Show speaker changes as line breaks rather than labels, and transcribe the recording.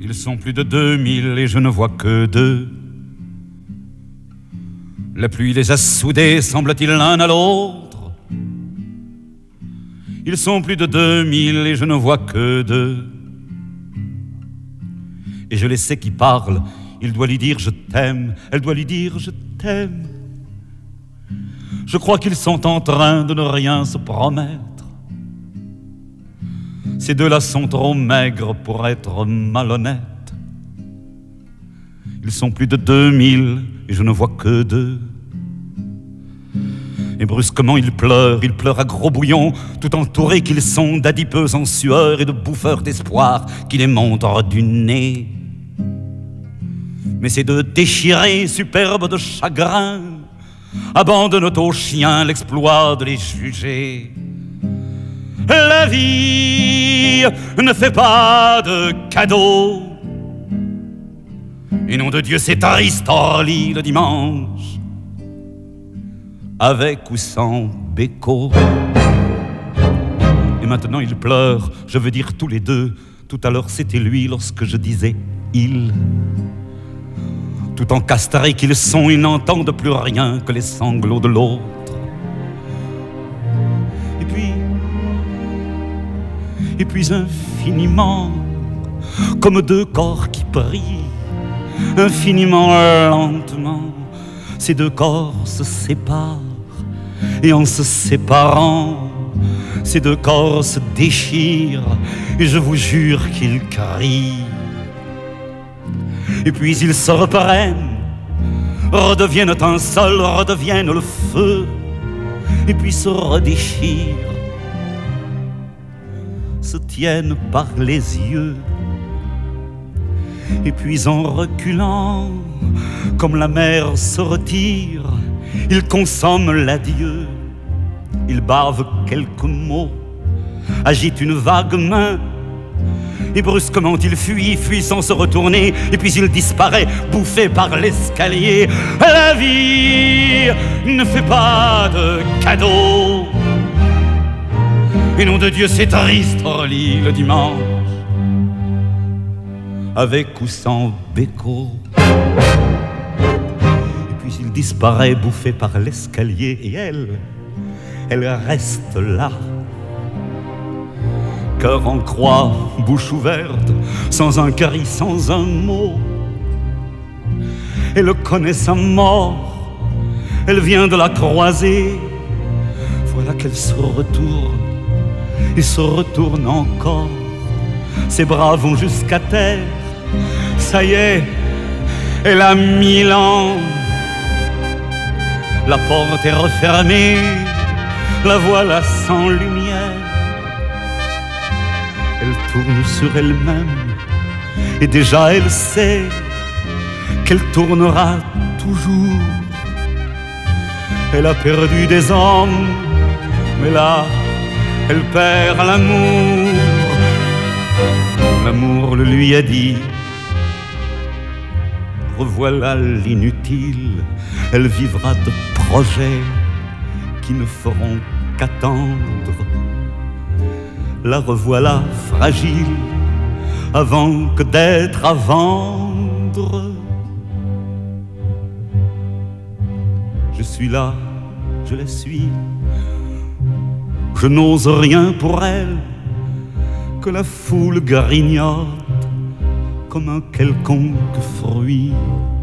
Ils sont plus de 2000 et je ne vois que deux. La pluie les a soudés, semble-t-il, l'un à l'autre. Ils sont plus de 2000 et je ne vois que deux. Et je les sais qui parlent. Il doit lui dire je t'aime, elle doit lui dire je t'aime. Je crois qu'ils sont en train de ne rien se promettre. Ces deux-là sont trop maigres pour être malhonnêtes. Ils sont plus de 2000 et je ne vois que deux. Et brusquement ils pleurent à gros bouillons, tout entourés qu'ils sont d'adipeux en sueur et de bouffeurs d'espoir qui les montrent du nez. Mais ces deux déchirés, superbes de chagrin, abandonnent aux chiens l'exploit de les juger. La vie ne fait pas de cadeaux. Et nom de Dieu, c'est triste hors lit le dimanche, avec ou sans béco. Et maintenant ils pleurent, je veux dire tous les deux. Tout à l'heure c'était lui lorsque je disais il. Tout encastrés qu'ils sont, ils n'entendent plus rien que les sanglots de l'autre. Et puis infiniment, comme deux corps qui prient, infiniment lentement, ces deux corps se séparent. Et en se séparant, ces deux corps se déchirent. Et je vous jure qu'ils crient. Et puis ils se reprennent, redeviennent un seul, redeviennent le feu. Et puis se redéchirent, se tiennent par les yeux. Et puis en reculant, comme la mer se retire, ils consomment l'adieu. Ils bavent quelques mots, agitent une vague main. Et brusquement il fuit sans se retourner. Et puis il disparaît, bouffé par l'escalier. La vie ne fait pas de cadeaux. Et nom de Dieu, c'est triste hors lit le dimanche, avec ou sans béco. Et puis il disparaît, bouffé par l'escalier. Et elle reste là, cœur en croix, bouche ouverte, sans un cri, sans un mot. Elle connaît sa mort, elle vient de la croiser. Voilà qu'elle se retourne et se retourne encore. Ses bras vont jusqu'à terre. Ça y est, elle a 1000 ans. La porte est refermée, la voilà sans lumière. Elle tourne sur elle-même et déjà elle sait qu'elle tournera toujours. Elle a perdu des hommes, mais là, elle perd l'amour. L'amour le lui a dit: revoilà l'inutile. Elle vivra de projets qui ne feront qu'attendre. La revoilà fragile avant que d'être à vendre. Je suis là, je la suis. Je n'ose rien pour elle, que la foule grignote comme un quelconque fruit.